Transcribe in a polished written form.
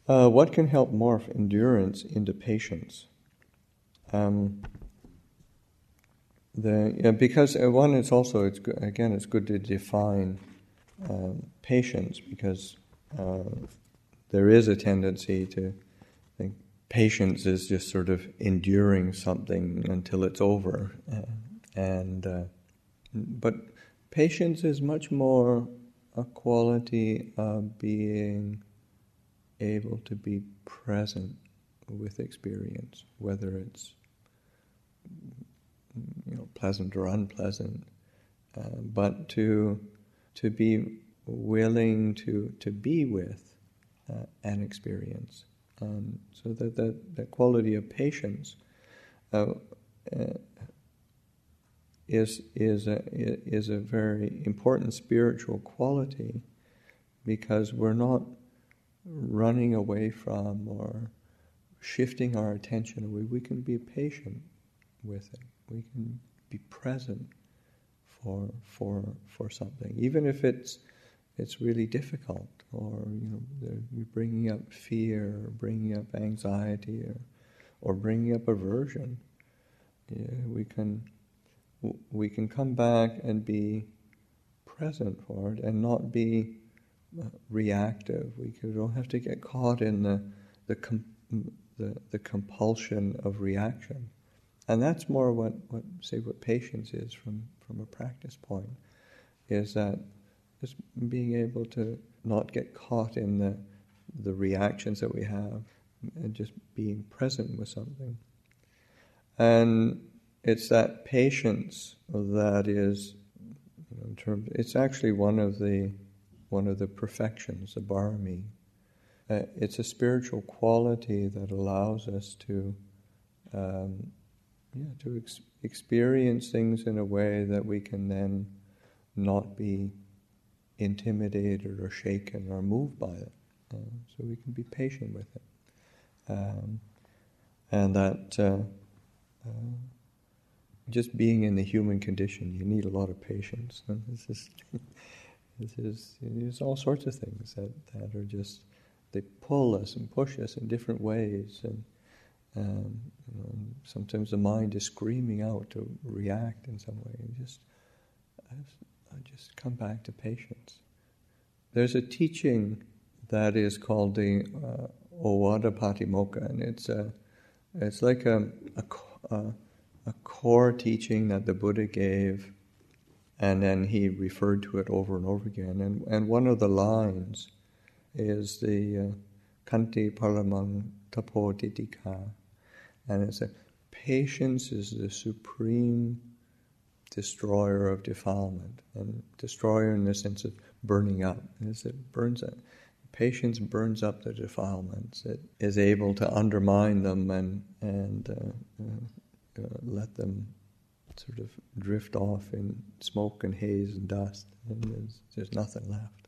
What can help morph endurance into patience? Because one, it's good to define patience, because there is a tendency to think patience is just sort of enduring something until it's over, but patience is much more a quality of being able to be present with experience, whether it's pleasant or unpleasant, but to be willing to be with an experience. So that quality of patience is a very important spiritual quality, because we're not running away from or shifting our attention away. We can be patient with it. We can be present for something, even if it's really difficult, or you're bringing up fear, or bringing up anxiety, or bringing up aversion. We can come back and be present for it and not be reactive. We don't have to get caught in the compulsion of reaction. And that's more what patience is from a practice point, is that just being able to not get caught in the reactions that we have, and just being present with something. And it's that patience that is, it's actually one of the perfections, the barami. It's a spiritual quality that allows us to experience things in a way that we can then not be intimidated or shaken or moved by it. So we can be patient with it. And that just being in the human condition, you need a lot of patience. And there's all sorts of things that are just, they pull us and push us in different ways, and sometimes the mind is screaming out to react in some way. And just come back to patience. There's a teaching that is called the Ovada Patimokkha, and it's like a core teaching that the Buddha gave, and then he referred to it over and over again. And one of the lines is the Kanti Paramang Tapo Titika, and it's a patience is the supreme destroyer of defilement, and destroyer in the sense of burning up. It burns up. Patience burns up the defilements. It is able to undermine them and let them sort of drift off in smoke and haze and dust, and there's nothing left.